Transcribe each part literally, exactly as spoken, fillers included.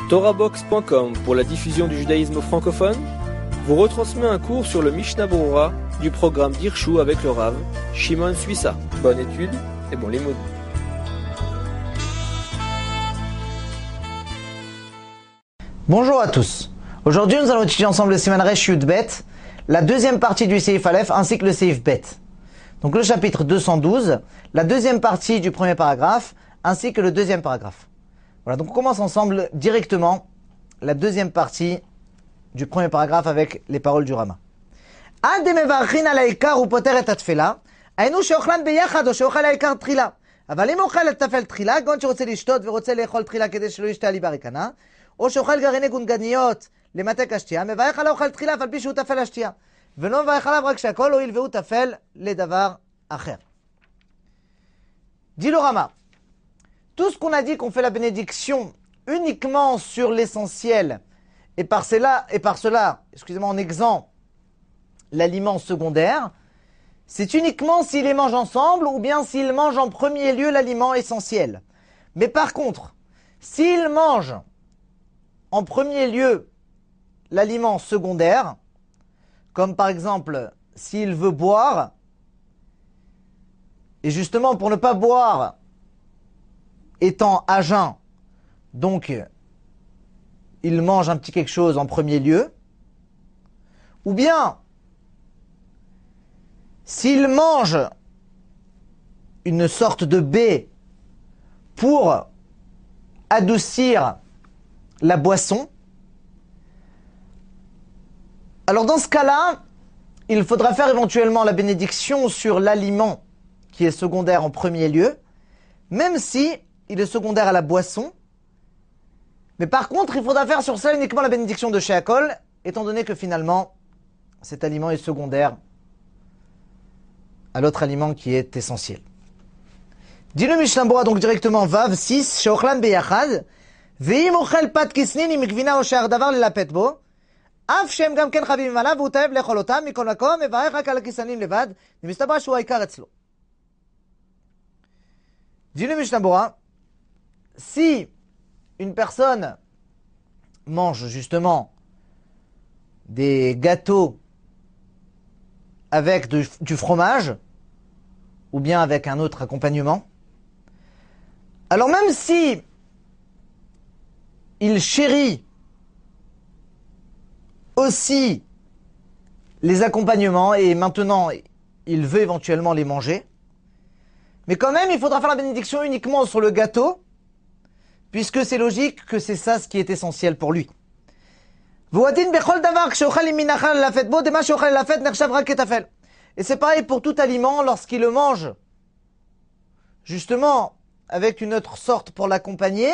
Torahbox point com pour la diffusion du judaïsme francophone vous retransmet un cours sur le Mishnah Berurah du programme d'Hirshu avec le Rav Shimon Suissa. Bonne étude et bon limoud. Bonjour à tous. Aujourd'hui, nous allons étudier ensemble le Siman Resh Yud Bet, la deuxième partie du Seif Aleph ainsi que le Seif Bet. Donc le chapitre deux cent douze, la deuxième partie du premier paragraphe ainsi que le deuxième paragraphe. Voilà, donc on commence ensemble directement la deuxième partie du premier paragraphe avec les paroles du Rama. Ad mevarchin al haikar u poter et atfela, היינו שאוכלן ביחד או שאוכל העיקר תחילה. אבל אם אוכל את תפל תחילה, גאון שרוצה לשתות ורוצה לאכול תחילה כדי שלא ישתה עלי בריקנה, או שאוכל גרעיני גונגניות למתק השתייה, מברך עליו אוכל תחילה, אבל פי שהוא תפל השתייה. ולא מברך עליו רק שהכל הואיל והוא תפל לדבר אחר. Dit le Rama, tout ce qu'on a dit qu'on fait la bénédiction uniquement sur l'essentiel, et par cela, et par cela, excusez-moi, en exempt l'aliment secondaire, c'est uniquement s'ils les mangent ensemble ou bien s'ils mangent en premier lieu l'aliment essentiel. Mais par contre, s'ils mangent en premier lieu l'aliment secondaire, comme par exemple s'il veut boire, et justement pour ne pas boire étant à jeun, donc il mange un petit quelque chose en premier lieu, ou bien s'il mange une sorte de baie pour adoucir la boisson, alors dans ce cas-là, il faudra faire éventuellement la bénédiction sur l'aliment qui est secondaire en premier lieu, même si il est secondaire à la boisson. Mais par contre, il faudra faire sur cela uniquement la bénédiction de Sheakol, étant donné que finalement, cet aliment est secondaire à l'autre aliment qui est essentiel. Dit le Mishnah Berurah donc directement Vav six, Sheochlan beyachad, ve'im ochel pat kisnin im gvina o she'ar davar lelapet bo, af shem gam ken chavim alav v'hu taev lechol otam, mikol makom mevarech rak al kisnin levad, ומסתבר שהוא העיקר אצלו. Dit le Mishnah Berurah, si une personne mange justement des gâteaux avec du, du fromage, ou bien avec un autre accompagnement, alors même si il chérit aussi les accompagnements et maintenant il veut éventuellement les manger, mais quand même il faudra faire la bénédiction uniquement sur le gâteau, puisque c'est logique que c'est ça ce qui est essentiel pour lui. Et c'est pareil pour tout aliment lorsqu'il le mange justement avec une autre sorte pour l'accompagner.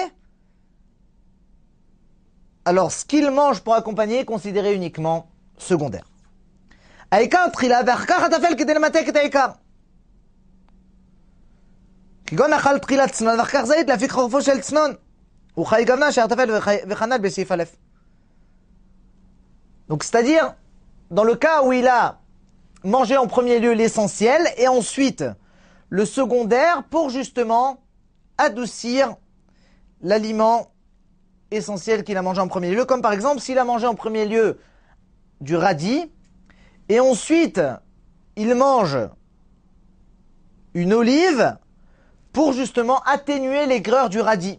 Alors ce qu'il mange pour accompagner est considéré uniquement secondaire. Donc c'est-à-dire dans le cas où il a mangé en premier lieu l'essentiel et ensuite le secondaire pour justement adoucir l'aliment essentiel qu'il a mangé en premier lieu, comme par exemple s'il a mangé en premier lieu du radis et ensuite il mange une olive pour justement atténuer l'aigreur du radis.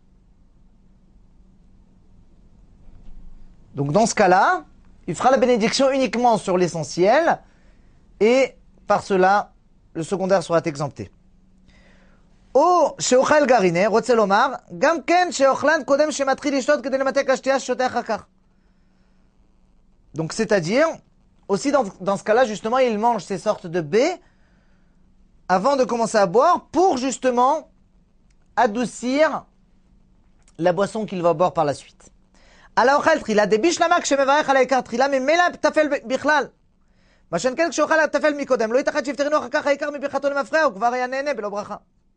Donc dans ce cas-là, il fera la bénédiction uniquement sur l'essentiel et par cela, le secondaire sera exempté. או שאוכל גרעיני, רוצה לומר, גם כן שאוכלן קודם שמתחיל לשתות כדי למתק השתייה ששותה אחר כך. Donc c'est-à-dire, aussi dans, dans ce cas-là, justement, il mange ces sortes de baies avant de commencer à boire pour justement adoucir la boisson qu'il va boire par la suite. על האוכל תחילה, דבישלמה כשמברך על העיקר תחילה, ממילא תפל בכלל. מה שאין כן כשאוכל התפל מקודם, לא ייתכן שיפטרנו אחר כך העיקר מברכתו למפרע, הוא כבר היה נהנה בלא ברכה.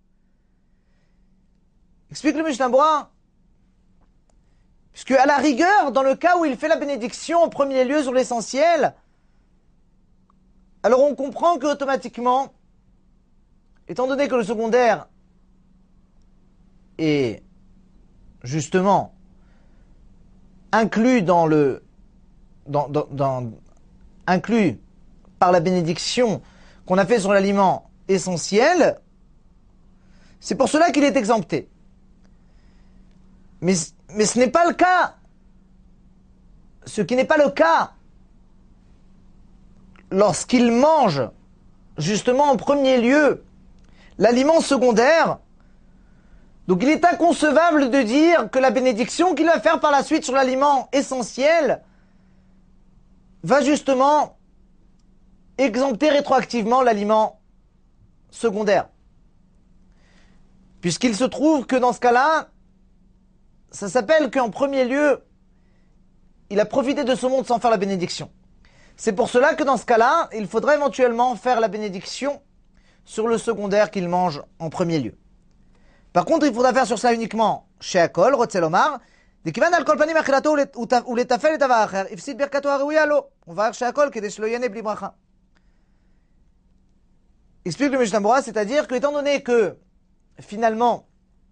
Explique le Mishnah Berurah. Puisque à la rigueur, dans le cas où il fait la bénédiction en premier lieu sur l'essentiel, alors on comprend que automatiquement, étant donné que le secondaire est justement inclus dans le, dans, dans, dans, inclus par la bénédiction qu'on a fait sur l'aliment essentiel, c'est pour cela qu'il est exempté. Mais, mais ce n'est pas le cas. Ce qui n'est pas le cas lorsqu'il mange, justement en premier lieu, l'aliment secondaire. Donc il est inconcevable de dire que la bénédiction qu'il va faire par la suite sur l'aliment essentiel va justement exempter rétroactivement l'aliment secondaire. Puisqu'il se trouve que dans ce cas-là, ça s'appelle qu'en premier lieu, il a profité de ce monde sans faire la bénédiction. C'est pour cela que dans ce cas-là, il faudra éventuellement faire la bénédiction sur le secondaire qu'il mange en premier lieu. Par contre, il faudra faire sur ça uniquement chez Akol, Rotzelomar, דכיוון על כל פנים אכילתו ולטפל לדבר אחר, הפסיד ברכתו הראויה לו. וברך שהכל כדי שלא ייהנה בלי ברכה. Explique le Mishnah Berurah, c'est-à-dire que étant donné que finalement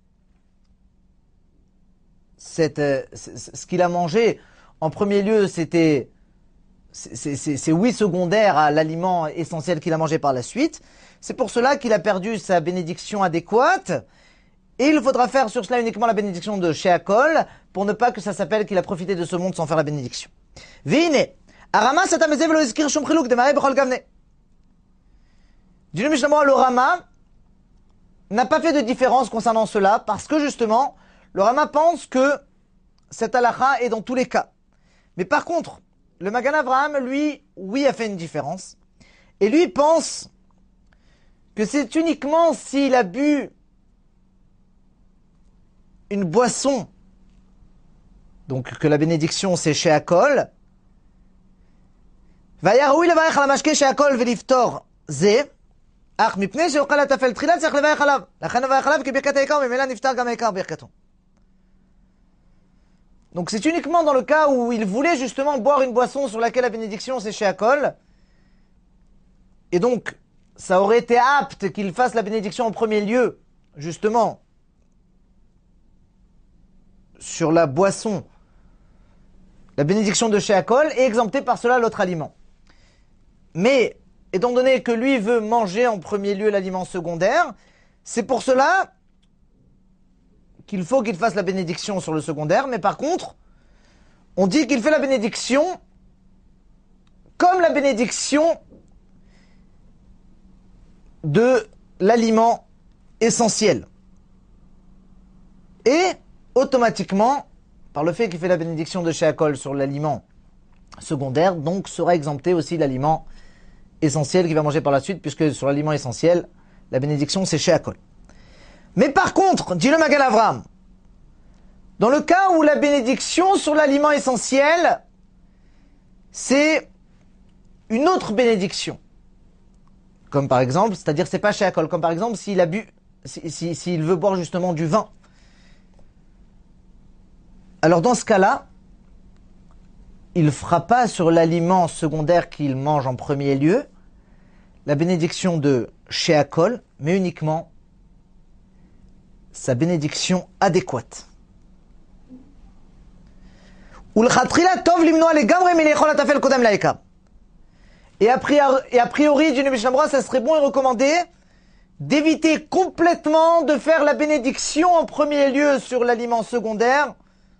cette, euh, ce qu'il a mangé en premier lieu, c'était c'est oui secondaire à l'aliment essentiel qu'il a mangé par la suite. C'est pour cela qu'il a perdu sa bénédiction adéquate. Et il faudra faire sur cela uniquement la bénédiction de Sheakol, pour ne pas que ça s'appelle qu'il a profité de ce monde sans faire la bénédiction. Vine, Arama satameze velo izkir shum chiluk demare bechol gavne. Dit le Mishnah Berurah, le Rama n'a pas fait de différence concernant cela, parce que justement, le Rama pense que cette halakha est dans tous les cas. Mais par contre, le Magan Avraham, lui, oui, a fait une différence. Et lui pense que c'est uniquement s'il a bu une boisson, donc que la bénédiction c'est chez Akol, Vayaroui levarech al hamashke chez Akol veliftor ze, ach mipnei sheochal hatafel tchila tzarich levarech alav, lachen levarech alav ki birkat haikar memela niftar gam haikar birkato. Donc c'est uniquement dans le cas où il voulait justement boire une boisson sur laquelle la bénédiction c'est chez Akol, et donc ça aurait été apte qu'il fasse la bénédiction en premier lieu, justement, sur la boisson, la bénédiction de chez Akol est exemptée par cela l'autre aliment. Mais, étant donné que lui veut manger en premier lieu l'aliment secondaire, c'est pour cela qu'il faut qu'il fasse la bénédiction sur le secondaire, mais par contre, on dit qu'il fait la bénédiction comme la bénédiction de l'aliment essentiel. Et automatiquement, par le fait qu'il fait la bénédiction de chez Akol sur l'aliment secondaire, donc sera exempté aussi l'aliment essentiel qu'il va manger par la suite, puisque sur l'aliment essentiel, la bénédiction c'est chez Akol. Mais par contre, dit le Magan Avraham, dans le cas où la bénédiction sur l'aliment essentiel, c'est une autre bénédiction, comme par exemple, c'est-à-dire c'est pas chez Akol, comme par exemple s'il a bu, s'il si, si, veut boire justement du vin. Alors dans ce cas-là, il ne fera pas sur l'aliment secondaire qu'il mange en premier lieu la bénédiction de chez Akol, mais uniquement sa bénédiction adéquate. Et a priori, et a priori du Mishnah Berurah, ça serait bon et recommandé d'éviter complètement de faire la bénédiction en premier lieu sur l'aliment secondaire,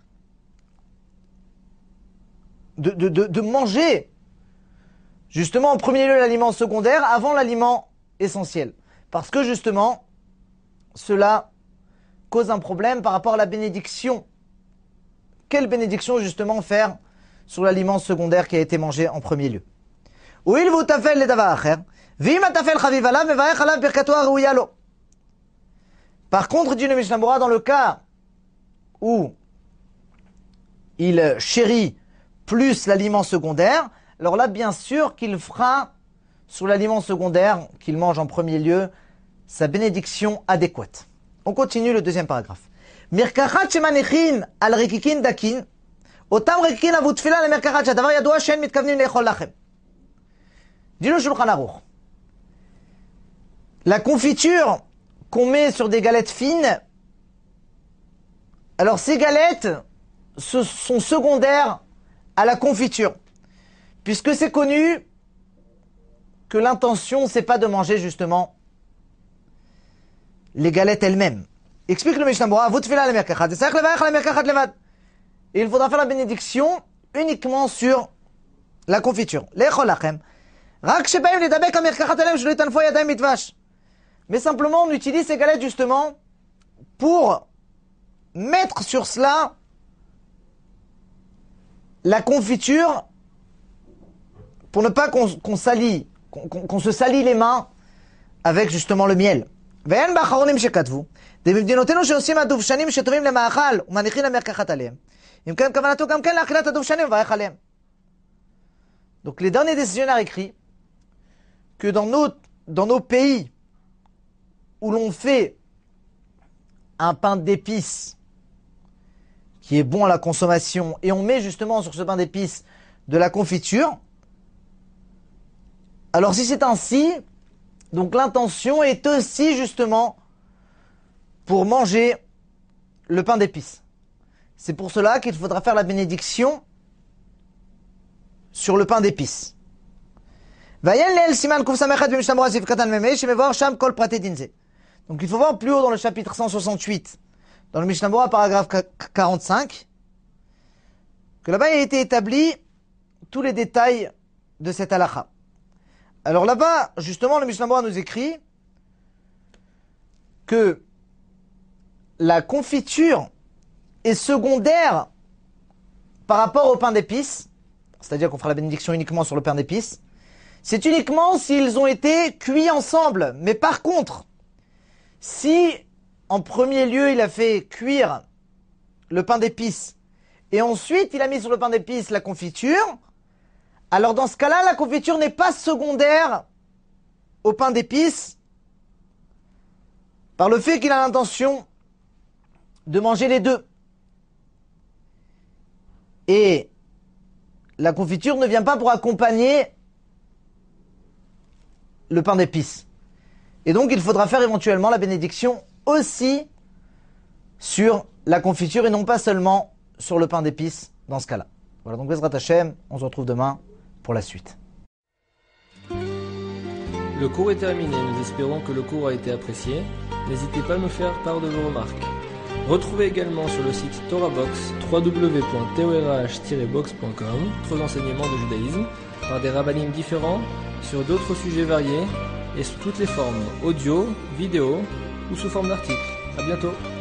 De, de, de, de manger justement en premier lieu l'aliment secondaire avant l'aliment essentiel. Parce que justement, cela cause un problème par rapport à la bénédiction. Quelle bénédiction justement faire sur l'aliment secondaire qui a été mangé en premier lieu? Par contre, dit le Mishnah Berurah, dans le cas où il chérit plus l'aliment secondaire, alors là, bien sûr qu'il fera sur l'aliment secondaire qu'il mange en premier lieu sa bénédiction adéquate. On continue le deuxième paragraphe. Mirkachat shemanichin al rikikin dakin, otam rikikin avu tfila le mirkachat shadavar yadoua she'en mitkavnim lechol lachem. Dit le Shulchan Aruch. La confiture qu'on met sur des galettes fines, alors ces galettes se, sont secondaires à la confiture. Puisque c'est connu que l'intention, c'est pas de manger justement les galettes elles-mêmes. Explique le Mishnah Berurah, et il faudra faire la bénédiction uniquement sur la confiture. Mais simplement, on utilise ces galettes justement pour mettre sur cela la confiture, pour ne pas qu'on qu'on salit, qu'on qu'on, qu'on se salit les mains avec justement le miel. Donc les derniers décisionnaires écrits que dans nos, dans nos pays où l'on fait un pain d'épices qui est bon à la consommation et on met justement sur ce pain d'épices de la confiture, alors si c'est ainsi, donc l'intention est aussi justement pour manger le pain d'épices. C'est pour cela qu'il faudra faire la bénédiction sur le pain d'épices. Donc il faut voir plus haut dans le chapitre cent soixante-huit, dans le Mishnah Berurah, paragraphe quarante-cinq, que là-bas il a été établi tous les détails de cette halakha. Alors là-bas, justement, le Mishnah Berurah nous écrit que la confiture est secondaire par rapport au pain d'épices, c'est-à-dire qu'on fera la bénédiction uniquement sur le pain d'épices. C'est uniquement s'ils ont été cuits ensemble. Mais par contre, si en premier lieu il a fait cuire le pain d'épices et ensuite il a mis sur le pain d'épices la confiture, alors dans ce cas-là, la confiture n'est pas secondaire au pain d'épices par le fait qu'il a l'intention de manger les deux. Et la confiture ne vient pas pour accompagner le pain d'épices. Et donc il faudra faire éventuellement la bénédiction aussi sur la confiture et non pas seulement sur le pain d'épices dans ce cas-là. Voilà, donc Bezrat Hashem, on se retrouve demain pour la suite. Le cours est terminé, nous espérons que le cours a été apprécié. N'hésitez pas à nous faire part de vos remarques. Retrouvez également sur le site TorahBox, w w w point torah tiret box point com, d'autres enseignements de judaïsme par des rabbinim différents sur d'autres sujets variés et sous toutes les formes, audio, vidéo ou sous forme d'articles. À bientôt.